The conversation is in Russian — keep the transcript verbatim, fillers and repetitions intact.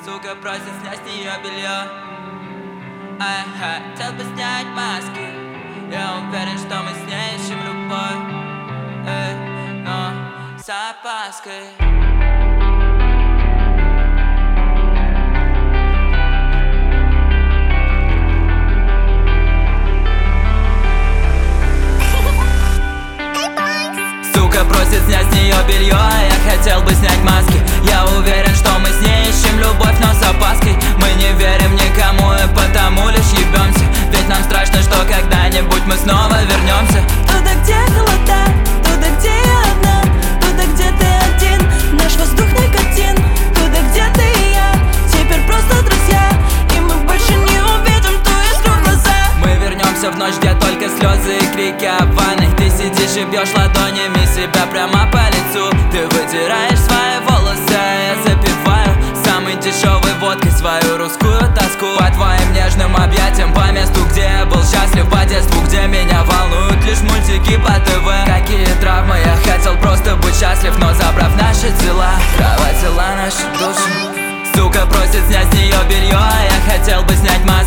Сука просит снять с нее белье. А я хотел бы снять маски. Я уверен, что мы с ней ищем любовь, эй, но с опаской. Сука просит снять с нее белье, а я хотел бы снять маски. Я уверен, что мы с ней ищем любовь, но с опаской. Мы не верим никому и потому лишь ебемся. Ведь нам страшно, что когда-нибудь мы снова вернемся туда, где холода, туда, где я одна, туда, где ты один, наш воздух никотин. Туда, где ты и я, теперь просто друзья, и мы больше не увидим ту искру в глазах. Мы вернемся в ночь, где только слезы и крики об ванной. Ты сидишь и бьешь ладонями себя прямо по лицу. Ты вытираешь свои волосы, а я запиваю самой дешевой водкой свою русскую тоску. По твоим нежным объятиям, по месту, где я был счастлив, по детству, где меня волнуют лишь мультики по ТВ. Какие травмы, я хотел просто быть счастлив, но забрав наши тела, кровать взяла наши души. Сука просит снять с нее белье, а я хотел бы снять маску.